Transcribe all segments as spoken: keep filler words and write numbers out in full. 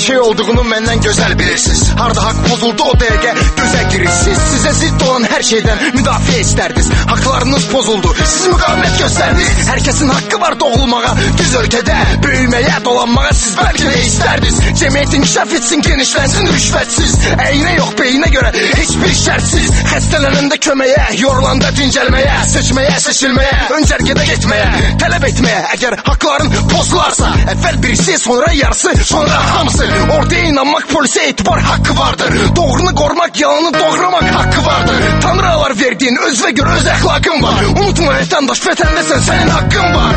şey olduğunu məndən gözəl bilirsiniz. Harda haqq pozuldu o dəqiqə gözə girirsiniz. Sizə zidd olan hər şeydən müdafiə istərdiniz. Haqlarınız pozuldu, siz müqavimət göstərdiniz. Hər kəsin haqqı var doğulmağa, düz ölkədə böyüməyə, dolanmağa siz bəlkə də istərdiniz. Cəmiyyət inkişaf etsin, genişlənsin rüşvətsiz. Əyinə yox beyinə görə heç bir şərtsiz. Xəstələnəndə köməyə, yorulanda dincəlməyə, seçməyə, seçilməyə, öncərgədə getməyə, tələb etməyə. Əgər haqların pozularsa, əvvəl birisi, sonra yarısı, sonra hamısı. Ortaya inanmaq, polisə etibar haqqı vardır. Doğrunu qorumaq, yalanı doğramaq haqqı vardır. Tanrılar verdiyin özünə görə öz əxlaqın var. Unutma vətəndaş, vətəndəsən, sənin haqqın var.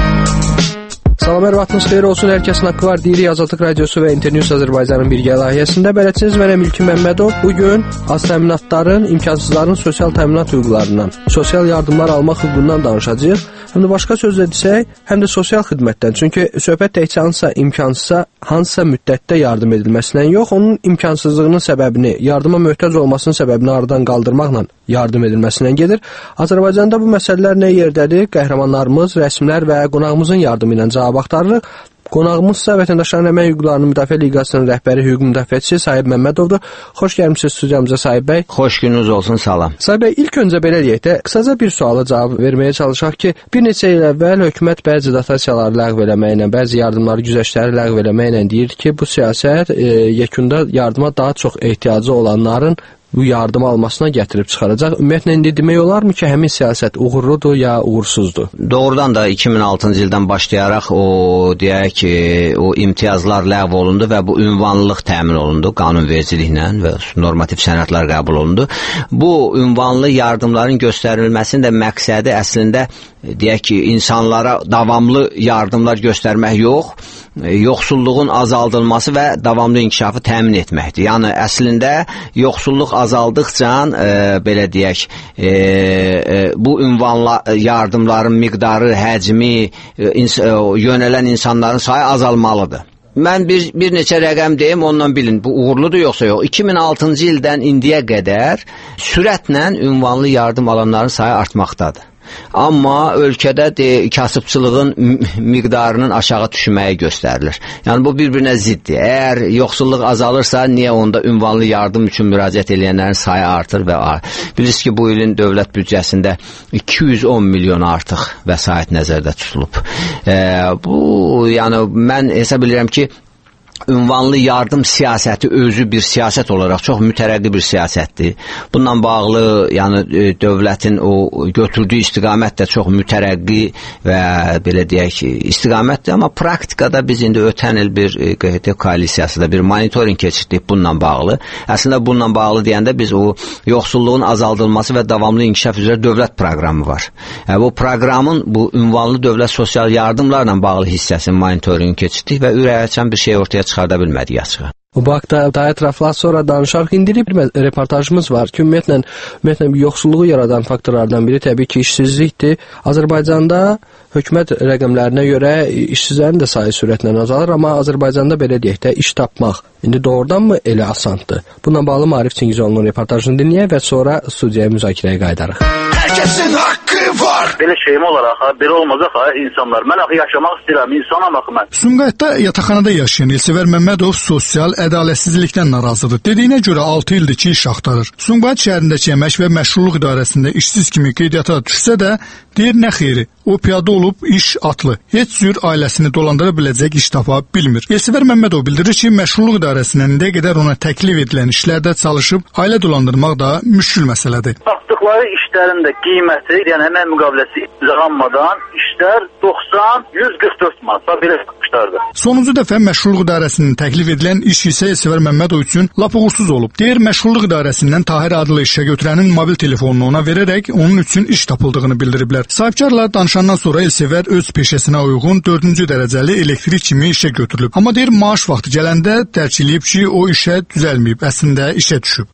Salam, hər vaxtınız xeyir olsun. Hər kəsin haqqı var deyirik. Azadlıq Radiosu və İnternews Azərbaycanın birgə layihəsində bələdçiniz mənəm İlkin Məmmədov. Bugün az təminatların, imkansızların sosial təminat hüquqlarından, sosial yardımlar almaq hüququndan danışacağıq. Həm də başqa sözlə desək, həm də sosial xidmətdən. Çünki söhbət təkcə hansısa imkansıza, hansısa müddətdə yardım edilməsindən yox, onun imkansızlığının səbəbini, yardıma möhtac olmasının səbəbini aradan qaldırmaqla yardım edilməsindən gedir. Azərbaycanda bu məsələlər nə yerdədir? Qəhrəmanlarımız, rəsmlər və qonağımızın yardımı ilə cavab axtarırıq. Qonağımızsa Vətəndaşların Əmək Hüquqlarının Müdafiə Liqasının rəhbəri, hüquq müdafiəçisi Sahib Məmmədovdur. Xoş gəlmisiniz studiyamıza Sahib bəy. Xoş gününüz olsun, salam. Sahib bəy, ilk öncə belə deyək də, qısaca bir suala cavab verməyə çalışaq ki, bir neçə il əvvəl hökumət bəzi dotasiyaları ləğv eləməklə, bəzi yardımları, güzəştləri ləğv eləməklə deyir ki, bu siyasət e, yekunda yardıma daha çox ehtiyacı olanların bu yardımı almasına gətirib çıxaracaq. Ümumiyyətlə, indi demək olarmı ki, həmin siyasət uğurludur ya uğursuzdur? Doğrudan da iki min altıncı ildən başlayaraq o, deyək ki, o imtiyazlar ləğv olundu və bu ünvanlılıq təmin olundu qanunvericiliklə və normativ sənədlər qəbul olundu. Bu ünvanlı yardımların göstərilməsinin də məqsədi əslində, deyək ki, insanlara davamlı yardımlar göstərmək yox, yoxsulluğun azaldılması və davamlı inkişafı təmin etməkdir. Yəni, əslində, yoxsulluq azaldıqca, e, belə deyək, e, e, bu ünvanla yardımların miqdarı, həcmi, e, ins yönələn insanların sayı azalmalıdır. Mən bir, bir neçə rəqəm deyim, ondan bilin, bu uğurludur yoxsa yox. iki min altıncı ildən indiyə qədər sürətlə ünvanlı yardım alanların sayı artmaqdadır. Amma ölkədə de, kasıbçılığın miqdarının aşağı düşməyi göstərilir. Yəni, bu bir-birinə ziddir. Əgər yoxsulluq azalırsa, niyə onda ünvanlı yardım üçün müraciət edənlərin sayı artır və artır. Bilirsiniz ki, bu ilin dövlət büdcəsində iki yüz on milyon artıq vəsait nəzərdə tutulub. E, bu, yəni, mən hesab edirəm ki, ünvanlı yardım siyasəti özü bir siyasət olaraq çox mütərəqqi bir siyasətdir. Bununla bağlı, yəni dövlətin o götürdüyü istiqamət də çox mütərəqqi və belə deyək istiqamətdir, amma praktikada biz indi ötən il bir Q H T koalisiyasında bir monitoring keçirdik bununla bağlı. Əslində bununla bağlı deyəndə biz o yoxsulluğun azaldılması və davamlı inkişaf üzrə dövlət proqramı var. Yəni, bu proqramın bu ünvanlı dövlət sosial yardımlarla bağlı hissəsini monitoring keçirdik və ürəkaçan bir şey ortaya çıxarda bilmədik açığa. Bu haqda daha ətraflı sonra danışarıq. İndi bir reportajımız var ki, ümumiyyətlə, ümumiyyətlə yoxsulluğu yaradan faktorlardan biri təbii ki, işsizlikdir. Azərbaycanda hökumət rəqəmlərinə görə işsizlərin də sayı sürətlə azalır, amma Azərbaycanda belə deyək də iş tapmaq indi doğrudanmı elə asandır? Bununla bağlı Maarif Çingizoğlu'nun reportajını dinləyək və sonra studiyaya müzakirəyə qayıdarıq. Hər kəsin haqqı var. Belə şeyim olaraq, ha, belə olmazaq ha, insanlar. Mən axı yaşamaq istəyirəm, insanam axı mən. Sumqayıtda yataqxanada yaşayan Elsevər Məmmədov sosial ədalətsizlikdən narazıdır. Dediyinə görə altı ildir ki, iş axtarır. Sumqayıt şəhərindəki Əmək və Məşğulluq İdarəsində işsiz kimi qeydiyyata düşsə də, deyir nə xeyri, o piyada olub iş atlı. Heç cür ailəsini dolandıra biləcək iş tapa bilmir. Elsevər Məmmədov bildirir ki, Məşğulluq İdarəsindən nə qədər ona təklif edilən işlərdə çalışıb, ailə dolandırmaq da müşkül məsələdir. Tapdıqları işlərin də qiyməti, yəni əmək müqaviləsi imzalanmadan işlər doxsan yüz qırx dörd manat belə çıxmışlardı. Sonuncu dəfə Məşğulluq İdarəsinin təklif edilən iş isə Elsevər Məmmədov üçün lap uğursuz olub. Deyir, Məşğulluq İdarəsindən Tahir adlı işə götürənin mobil telefonunu ona verərək onun üçün iş tapıldığını bildiriblər. Sahibkarla danışandan sonra Elsevər öz peşəsinə uyğun dördüncü dərəcəli elektrik kimi işə götürülüb. Amma deyir, maaş vaxtı gələndə dərk eləyib ki, o işə düzəlməyib, əslində işə düşüb. Pul vaxtı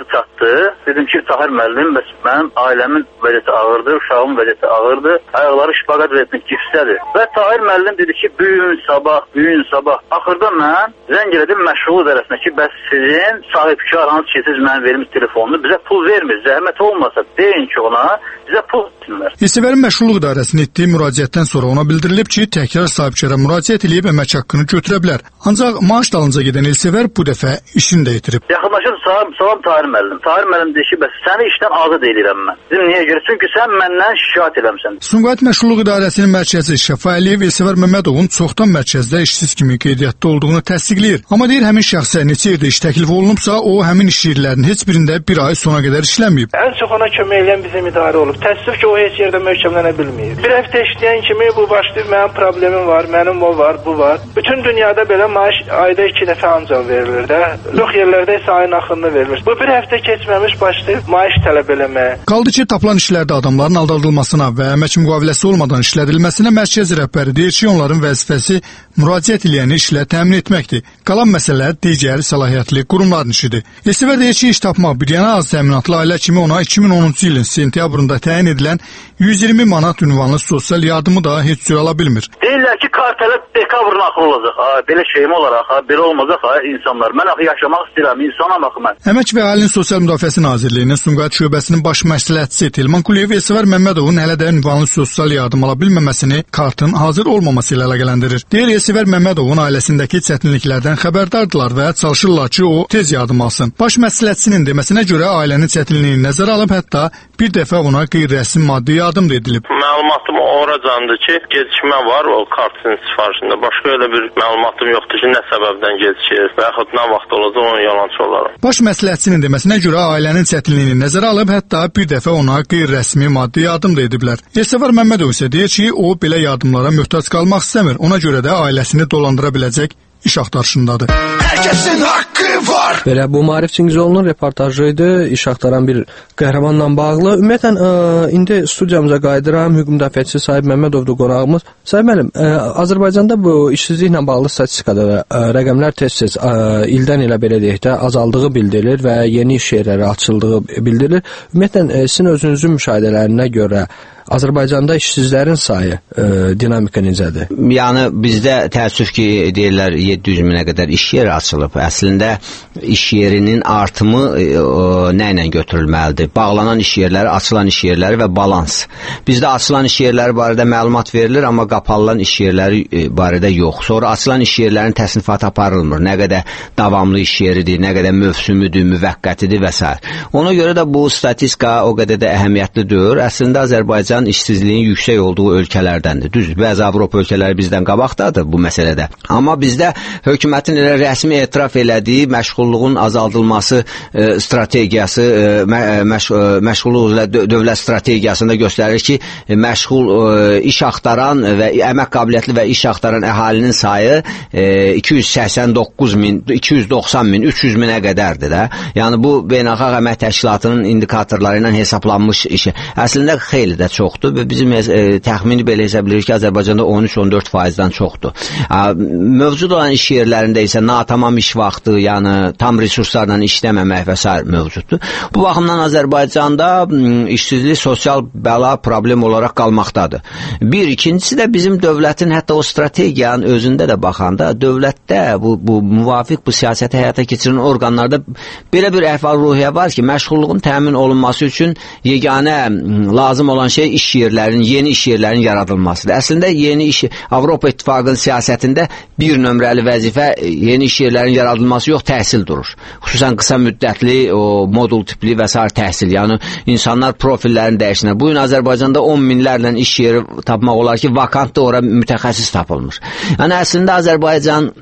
vaxtı çatdı. Dedim ki, Tahir müəllim, mənim ailəmin vəziyyəti ağırdır, uşağımın vəziyyəti ağırdır, ayaqları şpaqat vəziyyətində gipsdədir. Və Tahir müəllim dedi ki, büyün sabah, büyün sabah. Axırda mən zəng elədim məşğul idarəsinə ki, bəs sizin sahibkar hansı ki, siz mənə vermiş telefonunu bizə pul vermir, zəhmət olmasa deyin ki, ona bizə pul versinlər. İSVR məşğulluq idarəsinin etdiyi müraciətdən sonra ona bildirilib ki, təkrar sahibkara müraciət edib əmək haqqını götürə bilər. Ancaq maaş dalınca gedən İSVR bu dəfə işini də itirib. Yaxınlaşıb salam, salam Tahir müəllim. Tahir müəllim deyir ki, bəs səni işdən azad edirəm mən. Dedim, niyə görə? Çünki sən məndən şikayət eləmsən. Sumqayıt Məşğulluq İdarəsinin mərkəzi Şəfa Əliyev İSVR Məmmədovun çoxdan mərkəzdə işsiz kimi qeydiyyatda olduğunu təsdiqləyir. Amma deyir, həmin şəxsə neçə yerdə iş təklif olunubsa, o həmin iş yerlərinin heç birində bir ay sona qədər işləməyib. Ən çox ona kömək edən bizim idarə olub. Təəssüf ki, o heç yerdə möhkəmlənə bilməyib. Bir həftə işləyən kimi bu başlayıb, mənim problemim var, mənim o var, bu var. Bütün dünyada belə maaş ayda iki dəfə ancaq verilir də. Yox yerlərdə isə ayın axırını verilir. Bu bir həftə keçməmiş başlayıb maaş tələb eləməyə. Qaldı ki, tapılan işlərdə adamların aldadılmasına və əmək müqaviləsi olmadan işlədilməsinə mərkəz rəhbəri deyir ki, onların vəzifəsi müraciət eləyəni işlə təmin etməkdir. Qalan məsələ digər səlahiyyətli qurumların işidir. İSVR deyir ki, iş tapmaq bir yana az təminatlı ailə kimi ona iki min onuncu ilin sentyabrında təyin edilən yüz iyirmi manat ünvanlı sosial yardımı da heç cür ala bilmir. Deyirlər ki, kartələ dekabrın axı olacaq. Ha, belə şeyim olaraq, ha, belə olmayacaq ha, insanlar. Mən axı yaşamaq istəyirəm, insanam axı mən. Əmək və Əhalinin Sosial Müdafiəsi Nazirliyinin Sumqayıt şöbəsinin baş məsləhətçisi Telman Quliyev İSVR Məmmədovun hələ də ünvanlı sosial yardım ala bilməməsini kartın hazır olmaması ilə əlaqələndirir. Deyir, İSVR Məmmədovun ailəsindəki çətinliklərdən xəbərdardılar və çalışırlar ki, o tez yardım alsın. Baş məsləhətçinin deməsinə görə ailənin çətinliyini nəzərə alıb, hətta bir dəfə ona qeyri-rəsmi maddi yardım da edilib. Məlumatım oracandır ki, gecikmə var o kartın sifarişində. Başqa elə bir məlumatım yoxdur ki, nə səbəbdən gecikir və yaxud nə vaxt olacaq, onun yalançı olaraq. Baş məsləhətçinin deməsinə görə ailənin çətinliyini nəzərə alıb, hətta bir dəfə ona qeyri-rəsmi maddi yardım da ediblər. İSVR Məmmədov isə deyir ki, o belə yardımlara möhtac qalmaq istəmir. Ona görə də ailəsini dolandıra biləcək iş axtarışındadır. Hər kəsin haqqı var. Belə bu Maarif Çingizovunun reportajı idi, iş axtaran bir qəhrəmanla bağlı. Ümumiyyətlə ə, indi studiyamıza qayıdıram. Hüquq müdafiəçisi Sahib Məmmədovdur qonağımız. Sahib müəllim, ə, Azərbaycanda bu işsizliklə bağlı statistikada da ə, rəqəmlər tez-tez ə, ildən ilə belə deyək də azaldığı bildirilir və yeni iş yerləri açıldığı bildirilir. Ümumiyyətlə ə, sizin özünüzün müşahidələrinə görə Azərbaycanda işsizlərin sayı ə, dinamika necədir? Yəni bizdə təəssüf ki, deyirlər yeddi yüz minə qədər iş yeri açılıb. Əslində iş yerinin artımı ə, nə ilə götürülməlidir? Bağlanan iş yerləri, açılan iş yerləri və balans. Bizdə açılan iş yerləri barədə məlumat verilir, amma qapalılan iş yerləri ə, barədə yox. Sonra açılan iş yerlərinin təsnifatı aparılmır. Nə qədər davamlı iş yeridir, nə qədər mövsümüdür, müvəqqətidir və s. Ona görə də bu statistika o qədər də əhəmiyyətli deyil. Əslində Azərbaycan işsizliyin yüksək olduğu ölkələrdəndir. Düzdür, bəzi Avropa ölkələri bizdən qabaqdadır bu məsələdə. Amma bizdə hökumətin elə rəsmi etiraf elədiyi məşğulluğun azaldılması e, strategiyası, e, məş, e, məşğulluq ilə dövlət strategiyasında göstərir ki, e, məşğul e, iş axtaran və əmək qabiliyyətli və iş axtaran əhalinin sayı e, iki yüz səksən doqquz min, iki yüz doxsan min, üç yüz minə qədərdir də. Yəni bu Beynəlxalq Əmək Təşkilatının indikatorları ilə hesablanmış işi. Əslində xeyli də çox çoxdur və bizim e, təxmini belə hesab edirik ki, Azərbaycanda on üç on dörd faizdən çoxdur. A, mövcud olan iş yerlərində isə natamam iş vaxtı, yəni tam resurslarla işləməmək və s. mövcuddur. Bu baxımdan Azərbaycanda işsizlik sosial bəla problem olaraq qalmaqdadır. Bir, ikincisi də bizim dövlətin hətta o strategiyanın özündə də baxanda dövlətdə bu, bu müvafiq bu siyasəti həyata keçirilən orqanlarda belə bir əhval-ruhiyyə var ki, məşğulluğun təmin olunması üçün yeganə lazım olan şey iş yerlərinin, yeni iş yerlərinin yaradılmasıdır. Əslində yeni iş, Avropa İttifaqının siyasətində bir nömrəli vəzifə yeni iş yerlərinin yaradılması yox, təhsil durur. Xüsusən qısa müddətli, o modul tipli və s. təhsil, yəni insanlar profillərini dəyişsinlər. Bu gün Azərbaycanda on minlərlə iş yeri tapmaq olar ki, vakantda ora mütəxəssis tapılmır. Yəni əslində Azərbaycan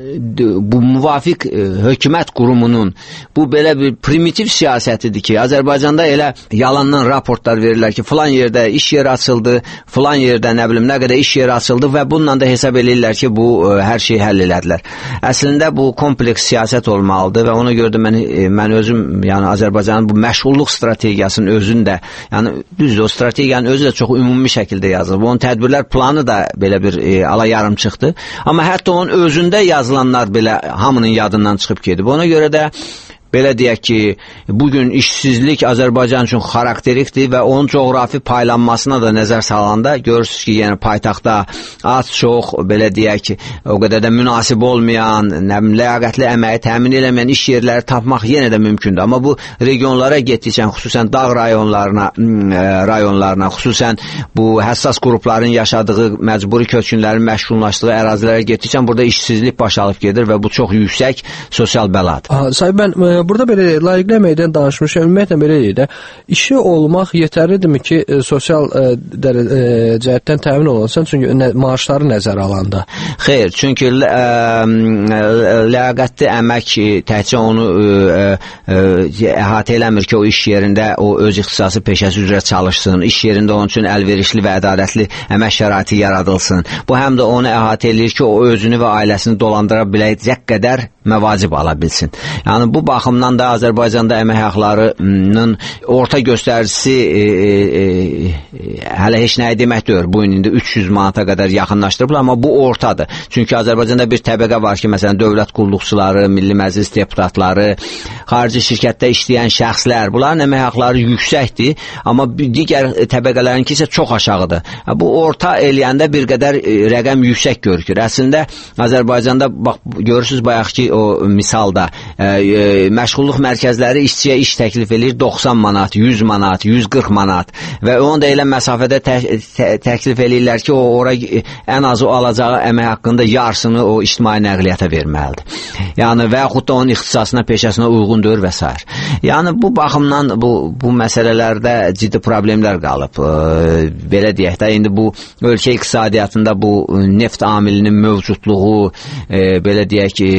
bu müvafiq e, hökumət qurumunun bu belə bir primitiv siyasətidir ki, Azərbaycanda elə yalandan raportlar verirlər ki, filan yerdə iş yeri açıldı, filan yerdə nə bilim nə qədər iş yeri açıldı və bununla da hesab edirlər ki, bu e, hər şeyi həll elədilər. Əslində bu kompleks siyasət olmalıdır və ona görə də mən, e, mən özüm, yəni Azərbaycanın bu məşğulluq strategiyasının özündə, yəni düzdür, o strategiyanın özü də çox ümumi şəkildə yazılıb. Onun tədbirlər planı da belə bir e, ala yarım çıxdı. Amma hətta onun özündə yazılan belə hamının yadından çıxıb gedib. Ona görə də belə deyək ki, bugün işsizlik Azərbaycan üçün xarakterikdir və onun coğrafi paylanmasına da nəzər salanda görürsünüz ki, yəni paytaxtda az çox, belə deyək ki, o qədər də münasib olmayan, ləyaqətli əməyi təmin eləməyən iş yerləri tapmaq yenə də mümkündür. Amma bu regionlara getdikcə, xüsusən dağ rayonlarına, rayonlarına, xüsusən bu həssas qrupların yaşadığı, məcburi köçkünlərin məşğullaşdığı ərazilərə getdikcə burada işsizlik baş alıb gedir və bu çox yüksək sosial bəladır. Sahib, mən e, burada belə layiqli əməkdən danışmışam. Ümumiyyətlə belə deyək də, işi olmaq yetərlidirmi ki, e, sosial e, dəri, e, cəhətdən təmin olunsun, çünki nə, maaşları nəzərə alanda? Xeyr, çünki e, ləyaqətli əmək təkcə onu e, e, əhatə eləmir ki, o iş yerində o öz ixtisası peşəsi üzrə çalışsın, iş yerində onun üçün əlverişli və ədalətli əmək şəraiti yaradılsın. Bu həm də onu əhatə edir ki, o özünü və ailəsini dolandıra biləcək qədər məvacib ala bilsin. Yəni bu baxımdan da Azərbaycanda əmək haqlarının orta göstəricisi e, e, e, hələ heç nəyə demək deyil. Bu gün indi üç yüz manata qədər yaxınlaşdırıblar, amma bu ortadır. Çünki Azərbaycanda bir təbəqə var ki, məsələn, dövlət qulluqçuları, Milli Məclis deputatları, xarici şirkətdə işləyən şəxslər, bunların əmək haqları yüksəkdir, amma digər təbəqələrinki isə çox aşağıdır. Bu orta eləyəndə bir qədər rəqəm yüksək görükür. Əslində Azərbaycanda bax görürsüz bayaq ki, o misalda e, e, məşğulluq mərkəzləri işçiyə iş təklif edir doxsan manat, yüz manat, yüz qırx manat və onu da elə məsafədə tə, tə, təklif edirlər ki, o ora ən azı o alacağı əmək haqqında yarısını o ictimai nəqliyyata verməlidir. Yəni və yaxud da onun ixtisasına, peşəsinə uyğundur və s. Yəni bu baxımdan bu, bu məsələlərdə ciddi problemlər qalıb. E, belə deyək də, indi bu ölkə iqtisadiyyatında bu neft amilinin mövcudluğu, e, belə deyək ki,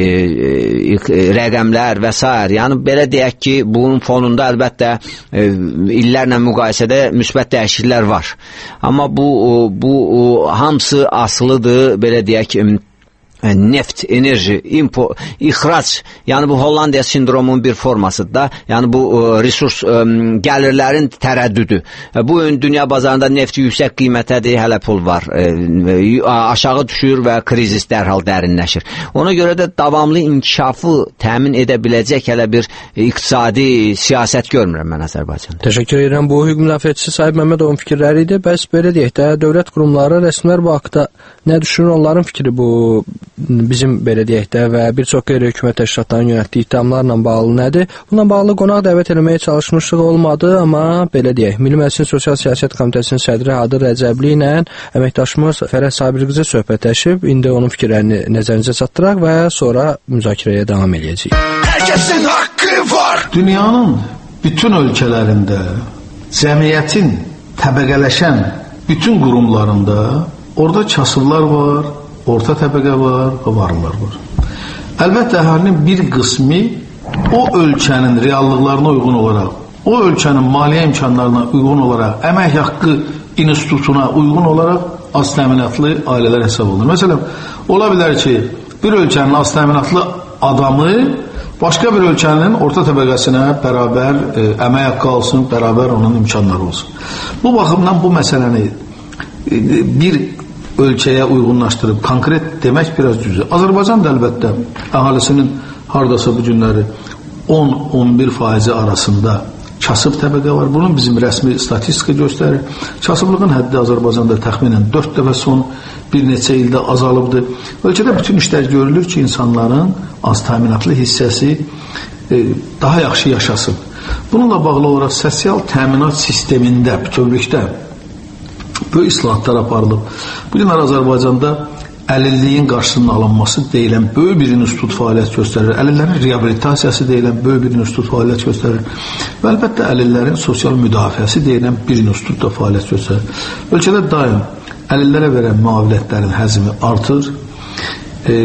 rəqəmlər və s. Yəni belə deyək ki, bunun fonunda əlbəttə e, illərlə müqayisədə müsbət dəyişikliklər var. Amma bu bu hamısı asılıdır, belə deyək ki, neft, enerji, impo, ixrac, yəni bu Hollandiya sindromunun bir formasıdır da, yəni bu resurs gəlirlərin tərəddüdü. Bu gün dünya bazarında neft yüksək qiymətədir, hələ pul var, aşağı düşür və krizis dərhal dərinləşir. Ona görə də davamlı inkişafı təmin edə biləcək hələ bir iqtisadi siyasət görmürəm mən Azərbaycanda. Təşəkkür edirəm. Bu hüquq müdafiəçisi Sahib Məmmədovun fikirləri idi. Bəs belə deyək də, dövlət qurumları, rəsmilər bu haqda nə düşünür? Onların fikri bu bizim belə deyək də və bir çox qeyri-hökumət təşkilatlarının yönətdiyi ittihamlarla bağlı nədir? Bununla bağlı qonaq dəvət etməyə çalışmışlıq olmadı, amma belə deyək, Milli Məclisin Sosial Siyasət Komitəsinin sədri Hadır Rəcəbli ilə əməkdaşımız Fərəh Sabirqızı söhbətləşib, indi onun fikirlərini nəzərinizə çatdıraq və sonra müzakirəyə davam edəcəyik. Hər kəsin haqqı var. Dünyanın bütün ölkələrində, cəmiyyətin təbəqələşən bütün qurumlarında orada kasıblar var, orta təbəqə var və varlılar var. Əlbəttə, əhalinin bir qismi o ölkənin reallıqlarına uyğun olaraq, o ölkənin maliyyə imkanlarına uyğun olaraq, əmək haqqı institutuna uyğun olaraq az təminatlı ailələr hesab olunur. Məsələn, ola bilər ki, bir ölkənin az təminatlı adamı başqa bir ölkənin orta təbəqəsinə bərabər e, əmək haqqı alsın, bərabər onun imkanları olsun. Bu baxımdan bu məsələni e, bir ölkəyə uyğunlaşdırıb konkret demək biraz düzdür. Azərbaycan da əlbəttə əhalisinin hardasa bu günləri on on bir faizi arasında kasıb təbəqə var. Bunun bizim rəsmi statistika göstərir. Kasıblığın həddi Azərbaycanda təxminən dörd dəfə son bir neçə ildə azalıbdır. Ölkədə bütün işlər görülür ki, insanların az təminatlı hissəsi e, daha yaxşı yaşasın. Bununla bağlı olaraq sosial təminat sistemində, bütövlükdə böyük islahatlar aparılıb. Bu günlər Azərbaycanda əlilliyin qarşısının alınması deyilən böyük bir institut fəaliyyət göstərir. Əlillərin reabilitasiyası deyilən böyük bir institut fəaliyyət göstərir. Və əlbəttə əlillərin sosial müdafiəsi deyilən bir institut da fəaliyyət göstərir. Ölkədə daim əlillərə verən müavinətlərin həcmi artır. E,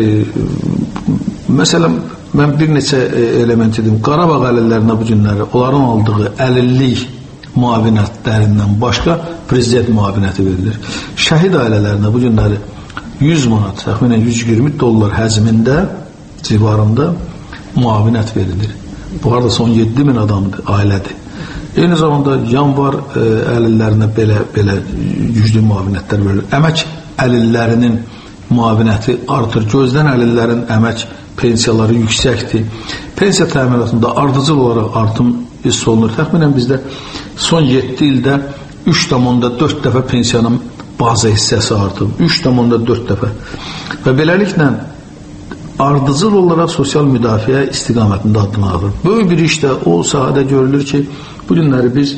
məsələn, mən bir neçə element edim. Qarabağ əlillərinə bu günləri onların aldığı əlillik müavinətlərindən başqa prezident müavinəti verilir. Şəhid ailələrinə bu günləri yüz manat, təxminən yüz iyirmi dollar həcmində, civarında müavinət verilir. Bu hardasa on yeddi min adamdır, ailədir. Eyni zamanda yanvar e, əlillərinə belə, belə yüzlü müavinətlər verilir. Əmək əlillərinin müavinəti artır. Gözdən əlillərin əmək pensiyaları yüksəkdir. pensiya təminatında ardıcıl olaraq artım hiss olunur. Təxminən bizdə son yeddi ildə üç tam dörd dəfə pensiyanın bazı hissəsi artıb. üç tam dörd dəfə. Və beləliklə ardıcıl olaraq sosial müdafiə istiqamətində addım alır. Böyük bir iş də o sahədə görülür ki, bu günləri biz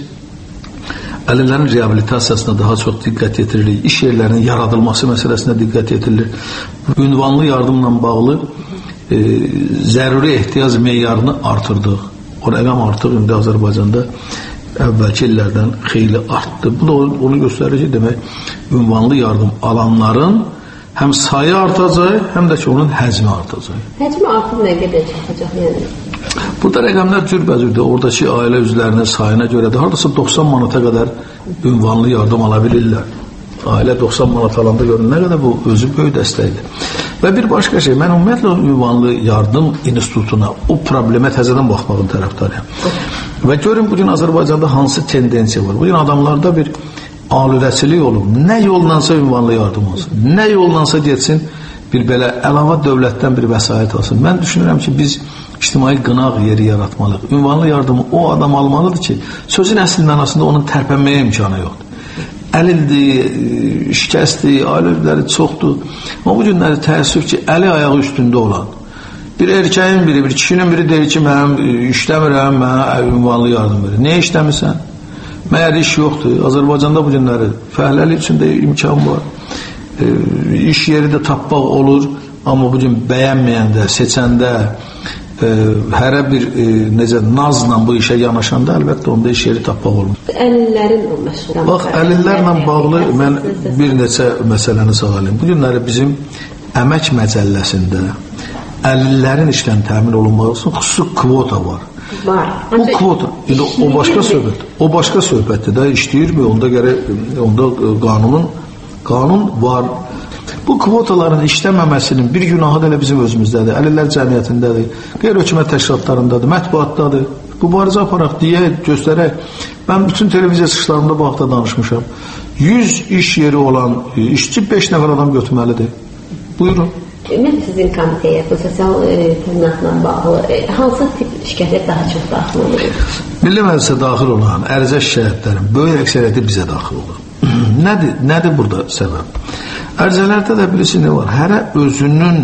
əlillərin reabilitasiyasına daha çox diqqət yetiririk. İş yerlərinin yaradılması məsələsinə diqqət yetirilir. Ünvanlı yardımla bağlı e, zəruri ehtiyac meyarını artırdıq. O rəqəm artıq indi Azərbaycanda əvvəlki illərdən xeyli artdı. Bu da onu göstərir ki, demək, ünvanlı yardım alanların həm sayı artacaq, həm də ki, onun həcmi artacaq. Həcmi artıb nə qədər çatacaq, yəni? Burada rəqəmlər cürbəcürdür. Oradakı ailə üzvlərinin sayına görədir. Haradasa doxsan manata qədər ünvanlı yardım ala bilirlər. Ailə doxsan manat alanda görün, nə qədər bu özü böyük dəstəkdir. Və bir başqa şey, mən ümumiyyətlə ünvanlı yardım institutuna, o problemə təzədən baxmağın tərəfdarıyam. Və görün, bugün Azərbaycanda hansı tendensiya var? Bugün adamlarda bir aludəçilik olub. Nə yollansa ünvanlı yardım olsun. Nə yollansa getsin, bir belə əlavə dövlətdən bir vəsait alsın. Mən düşünürəm ki, biz ictimai qınaq yeri yaratmalıyıq. Ünvanlı yardımı o adam almalıdır ki, sözün əsl mənasında onun tərpənməyə imkanı yoxdur. Əlildir, şikəstdir, ailə üzvləri çoxdur. Amma bu günləri təəssüf ki, əli ayağı üstündə olan bir erkəyin biri, bir kişinin biri deyir ki, mənim işləmirəm, mənə ünvanlı yardım verir. Niyə işləmirsən? Məyər iş yoxdur. Azərbaycanda bu günləri fəhləlik üçün də imkan var. E, iş yeri də tapmaq olur. Amma bu gün bəyənməyəndə, seçəndə, e, hərə bir e, necə nazla bu işə yanaşanda əlbəttə onda iş yeri tapmaq olur. Əlillərin o məşğul. Bax, əlillərlə bağlı mən bir neçə məsələni sağlayayım. Bu günləri bizim əmək məcəlləsində əlillərin işdən təmin olunması üçün xüsusi kvota var. Var. Bu kvota, indi o başqa söhbət. O başqa söhbətdir də, işləyirmi? Onda gərək, onda qanunun, qanun var. Bu kvotaların işləməməsinin bir günahı da elə bizim özümüzdədir. Əlillər cəmiyyətindədir, qeyri-hökumət təşkilatlarındadır, mətbuatdadır. Bu barizə aparaq, deyək, göstərək. Mən bütün televiziya çıxışlarımda bu haqda danışmışam. yüz iş yeri olan işçi beş nəfər adam götürməlidir. Buyurun. Ümumiyyətlə sizin komitəyə, bu sosial e, təminatla bağlı e, hansı tip şikayətlər daha çox daxil olur? Milli Məclisə daxil olan ərizə şikayətlərin böyük əksəriyyəti bizə daxil olur. Nədir, nədir burada səbəb? Ərizələrdə də birisi nə var? Hərə özünün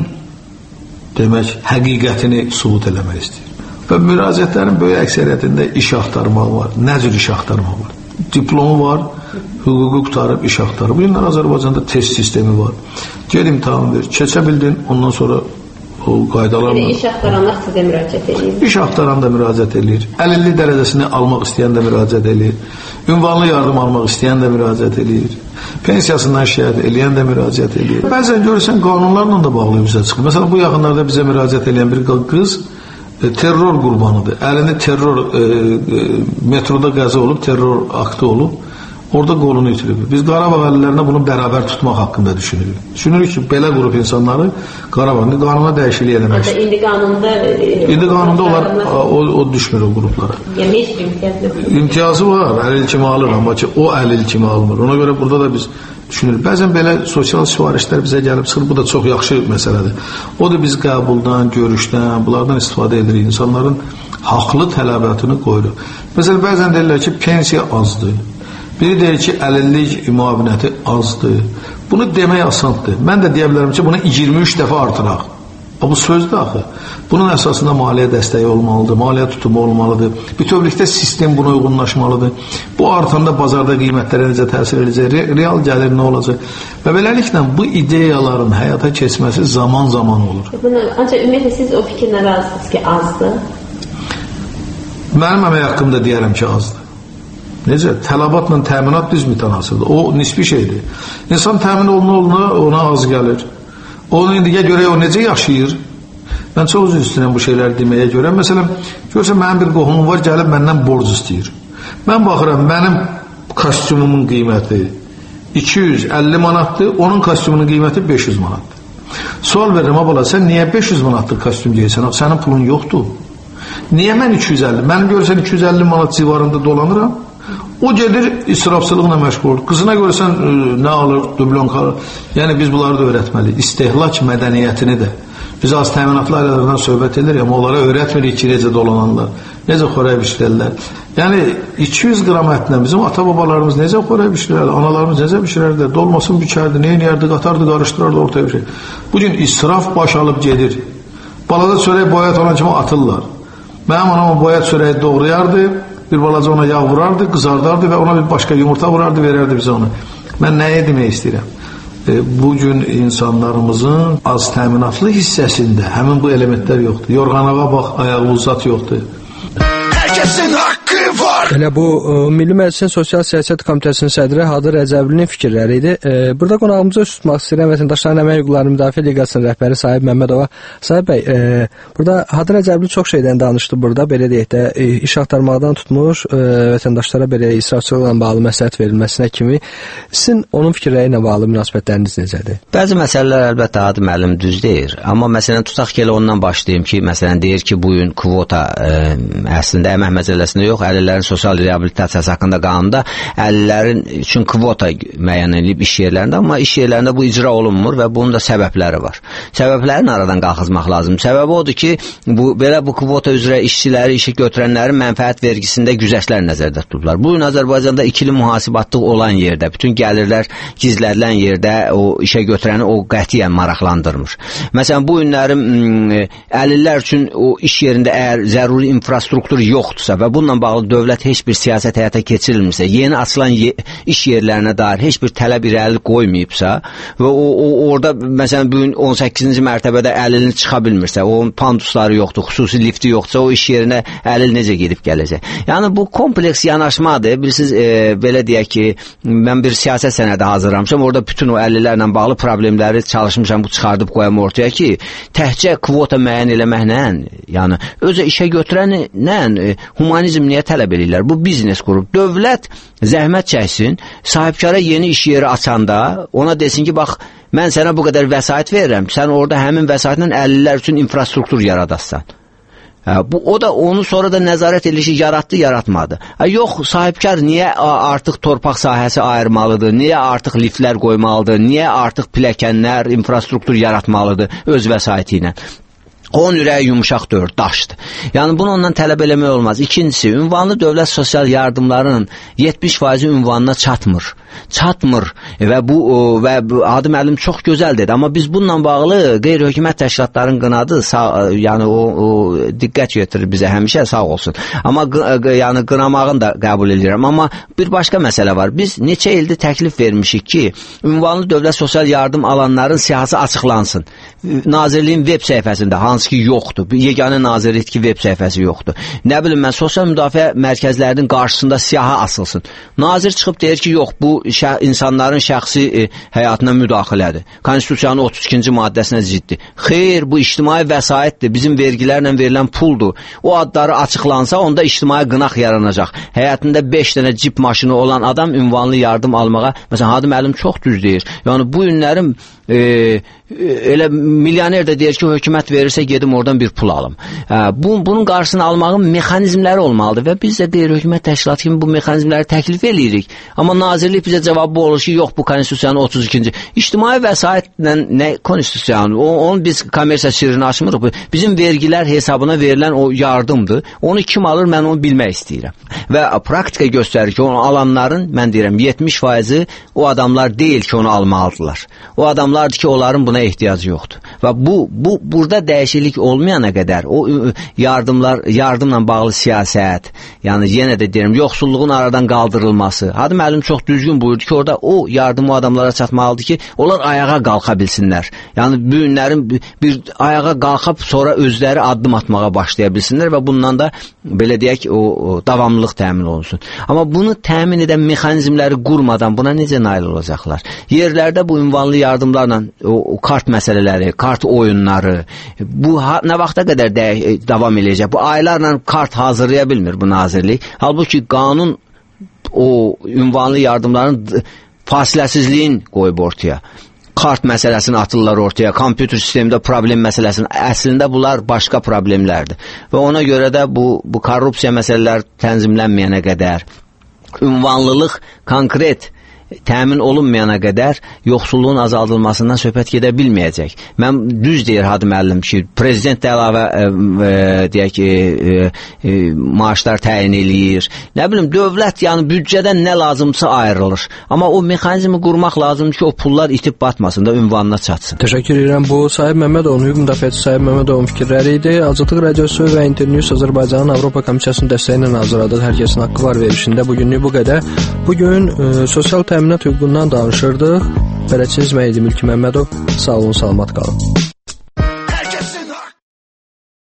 demək, həqiqətini subut eləmək istəyir. Və müraciətlərin böyük əksəriyyətində iş axtarmaq var. Nə cür iş axtarmaq var? Diplomu var, hüququ qutarıb iş axtarıb. Bu günlər Azərbaycanda test sistemi var. Gel imtahan ver, keçə bildin, ondan sonra o qaydalarla... Yəni, iş axtaranlar sizə müraciət edir? İş axtaran da müraciət edir. Əlillik dərəcəsini almaq istəyən də müraciət edir. Ünvanlı yardım almaq istəyən də müraciət edir. Pensiyasından şikayət eləyən də müraciət edir. Bəzən görürsən, qanunlarla da bağlı bizə çıxır. Məsələn, bu yaxınlarda bizə müraciət eləyən bir qız e, terror qurbanıdır. Əlini terror, e, e, metroda qəza olub, terror aktı olub. Orada qolunu itirib. Biz Qarabağ əlillərinə bunu bərabər tutmaq haqqında düşünürük. Düşünürük ki, belə qrup insanları Qarabağda qanuna dəyişiklik eləmək istəyir. İndi qanunda... E, İndi qanunda onlar, o, o düşmür o qruplara. Yəni, heç bir imtiyaz yox. İmtiyazı var, əlil kimi alır, amma ki, o əlil kimi almır. Ona görə burada da biz düşünürük. Bəzən belə sosial sifarişlər bizə gəlib çıxır, bu da çox yaxşı məsələdir. O da biz qəbuldan, görüşdən, bunlardan istifadə edirik. İnsanların haqlı tələbatını qoyuruq. Məsələn, bəzən deyirlər ki, pensiya azdır. Biri deyir ki, əlillik müavinəti azdır. Bunu demək asandır. Mən də deyə bilərəm ki, bunu iyirmi üç dəfə artıraq. Bu sözdür axı. Bunun əsasında maliyyə dəstəyi olmalıdır, maliyyə tutumu olmalıdır. Bütövlükdə sistem buna uyğunlaşmalıdır. Bu artanda bazarda qiymətlərə necə təsir edəcək, real gəlir nə olacaq? Və beləliklə bu ideyaların həyata keçməsi zaman-zaman olur. Bunu, ancaq ümumiyyətlə siz o fikirlə razısınız ki, azdır? Mənim əmək haqqımda deyərəm ki, azdır. Necə? Tələbatla təminat düz mütənasibdir. O nisbi şeydir. İnsan təmin oluna ona az gəlir. Onu indiyə görə o necə yaşayır? Mən çox üzr istəyirəm bu şeyləri deməyə görə. Məsələn, görürsən, mənim bir qohumum var, gəlib məndən borc istəyir. Mən baxıram, mənim kostyumumun qiyməti iki yüz əlli manatdır, onun kostyumunun qiyməti beş yüz manatdır. Sual verirəm, abala, sən niyə beş yüz manatlıq kostyum geyirsən? Sənin pulun yoxdur. Niyə mən iki yüz əlli? Mənim görürsən iki yüz əlli manat civarında dolanıram. O gedir israfçılıqla məşğul olur. Qızına görürsən ə, nə alır, dublonka alır. Yəni biz bunları da öyrətməliyik. İstehlak mədəniyyətini də Biz az təminatlı ailələrdən söhbət edirik, amma onlara öyrətmirik ki, necə dolananlar, necə xörək bişirərlər. Yəni iki yüz qram ətlə bizim ata-babalarımız necə xörək bişirərlər, analarımız necə bişirərlər, dolmasını bükərdi, neyniyərdi, qatardı, qarışdırardı ortaya bir şey. Bugün israf baş alıb gedir. Balada çörək boyat olan kimi atırlar. Mənim anam boyat çörəyi doğrayardı, bir balaca ona yağ vurardı, qızardardı və ona bir başqa yumurta vurardı, verərdi bizə onu. Mən nəyə demək istəyirəm? E, bugün insanlarımızın az təminatlı hissəsində həmin bu elementlər yoxdur. Yorğanağa bax, ayağı uzat yoxdur. Herkesin hakkı var. Elə bu ə, Milli Məclisin Sosial Siyasət Komitəsinin sədri Hadır Rəcəblinin fikirləri idi. E, burada qonağımıza üst tutmaq istəyirəm Vətəndaşların Əmək Hüquqları Müdafiə Liqasının rəhbəri Sahib Məmmədova. Sahib bəy, e, burada Hadır Rəcəbli çox şeydən danışdı burada. Belə deyək də, e, iş axtarmaqdan tutmuş, e, vətəndaşlara belə israfçılıqla bağlı məsləhət verilməsinə kimi. Sizin onun fikirləri ilə bağlı münasibətləriniz necədir? Bəzi məsələlər əlbəttə Hadır müəllim düz deyir. Amma məsələn tutaq ki, elə ondan başlayım ki, məsələn deyir ki, bu gün kvota e, əslində əmək məcəlləsində yox, əlillərin sosial reabilitasiyası haqqında qanunda əlillərin üçün kvota müəyyən edilib iş yerlərində, amma iş yerlərində bu icra olunmur və bunun da səbəbləri var. Səbəblərin aradan qalxızmaq lazım. Səbəbi odur ki, bu belə bu kvota üzrə işçiləri, işi götürənlərin mənfəət vergisində güzəştlər nəzərdə tutulurlar. Bu gün Azərbaycanda ikili mühasibatlıq olan yerdə, bütün gəlirlər gizlədilən yerdə o işə götürəni o qətiyyən maraqlandırmır. Məsələn, bu günlərin əlillər üçün o iş yerində əgər zəruri infrastruktur yoxdursa və bununla bağlı dövlət heç bir siyasət həyata keçirilmirsə, yeni açılan ye iş yerlərinə dair heç bir tələb irəli qoymayıbsa və o, o orada məsələn bu gün on səkkizinci mərtəbədə əlilini çıxa bilmirsə, onun pandusları yoxdur, xüsusi lifti yoxdursa, o iş yerinə əlil necə gedib gələcək? Yəni bu kompleks yanaşmadır. Bilirsiniz, e, belə deyək ki, mən bir siyasət sənədi hazırlamışam. Orada bütün o əlillərlə bağlı problemləri çalışmışam, bu çıxardıb qoyam ortaya ki, təhcə kvota müəyyən eləməklə, yəni özə işə götürənlə e, humanizm niyə tələb edirlər? Bu biznes qrup. Dövlət zəhmət çəksin, sahibkara yeni iş yeri açanda ona desin ki, bax, mən sənə bu qədər vəsait verirəm, sən orada həmin vəsaitlə əlillər üçün infrastruktur yaradassan. Bu, o da onu sonra da nəzarət edilişi yaratdı, yaratmadı. Ha, yox, sahibkar niyə artıq torpaq sahəsi ayırmalıdır, niyə artıq liftlər qoymalıdır, niyə artıq pilləkənlər, infrastruktur yaratmalıdır öz vəsaiti ilə? Onun ürəyi yumuşaq dör, daşdır. Yəni bunu ondan tələb eləmək olmaz. İkincisi, ünvanlı dövlət sosial yardımlarının yetmiş faizi ünvanına çatmır. Çatmır və bu o, və Hadır müəllim çox gözəl dedi, amma biz bununla bağlı qeyri-hökumət təşkilatların qınadı, sağ, yəni o, o diqqət yetirir bizə həmişə, sağ olsun. Amma yəni qınamağını da qəbul edirəm. Amma bir başqa məsələ var. Biz neçə ildir təklif vermişik ki, ünvanlı dövlət sosial yardım alanların siyahısı açıqlansın. Nazirliyin web səhifəsində, hansı ki yoxdur. Yeganə nazirlik ki web səhifəsi yoxdur. Nə bilim mən, sosial müdafiə mərkəzlərinin qarşısında siyahı asılsın. Nazir çıxıb deyir ki, yox, bu şə insanların şəxsi e, həyatına müdaxilədir. Konstitusiyanın otuz ikinci maddəsinə ziddir. Xeyr, bu ictimai vəsaitdir. Bizim vergilərlə verilən puldur. O adları açıqlansa, onda ictimai qınaq yaranacaq. Həyatında beş dənə cip maşını olan adam ünvanlı yardım almağa, məsələn, Hadır müəllim çox düz deyir. Yəni bu günlərin e, elə milyoner də deyir ki, hökumət verirsə gedim oradan bir pul alım. Bu, bunun qarşısını almağın mexanizmləri olmalıdır və biz də qeyri-hökumət təşkilatı kimi bu mexanizmləri təklif edirik. Amma nazirlik bizə cavabı olur ki, yox, bu konstitusiyanın otuz ikinci İctimai vəsaitlə nə konstitusiyanın? Onu biz kommersiya sirrini açmırıq. Bizim vergilər hesabına verilən o yardımdır. Onu kim alır, mən onu bilmək istəyirəm. Və praktika göstərir ki, onu alanların, mən deyirəm, yetmiş faizi o adamlar deyil ki, onu almalıdırlar. O adamlardır ki, onların buna ehtiyacı yoxdur. Və bu, bu burada dəyişiklik olmayana qədər o yardımlar, yardımla bağlı siyasət, yəni yenə də deyirəm, yoxsulluğun aradan qaldırılması. Hadır müəllim çox düzgün buyurdu ki, orada o yardım o adamlara çatmalıdır ki, onlar ayağa qalxa bilsinlər. Yəni bu günlərin bir, bir ayağa qalxıb sonra özləri addım atmağa başlaya bilsinlər və bundan da belə deyək o, o davamlılıq təmin olunsun. Amma bunu təmin edən mexanizmləri qurmadan buna necə nail olacaqlar? Yerlərdə bu ünvanlı yardımlarla o, o kart məsələləri, kart oyunları, bu ha, nə vaxta qədər də, e, davam eləyəcək? Bu aylarla kart hazırlaya bilmir bu nazirlik. Halbuki qanun o ünvanlı yardımların fasiləsizliyin qoyub ortaya. Kart məsələsini atırlar ortaya, kompüter sistemində problem məsələsini. Əslində bunlar başqa problemlərdir. Və ona görə də bu, bu korrupsiya məsələləri tənzimlənməyənə qədər ünvanlılıq konkret təmin olunmayana qədər yoxsulluğun azaldılmasından söhbət gedə bilməyəcək. Mən düz deyir Hadi müəllim ki, prezident də əlavə e, e, deyək ki, e, e, maaşlar təyin eləyir. Nə bilim, dövlət yəni büdcədən nə lazımsa ayrılır. Amma o mexanizmi qurmaq lazımdır ki, o pullar itib batmasın da ünvanına çatsın. Təşəkkür edirəm. Bu Sahib Məmmədovun, hüquq müdafiəçisi Sahib Məmmədovun fikirləri idi. Azadlıq Radiosu və Internews Azərbaycanın Avropa Komissiyasının dəstəyi ilə hazırladığı Hər Kəsin Haqqı Var verilişində bugünlük bu qədər. Bugün e, sosial təminat hüququndan danışırdıq. Bələdçiniz mən idim Mülki Məmmədov. Sağ olun, salamat qalın.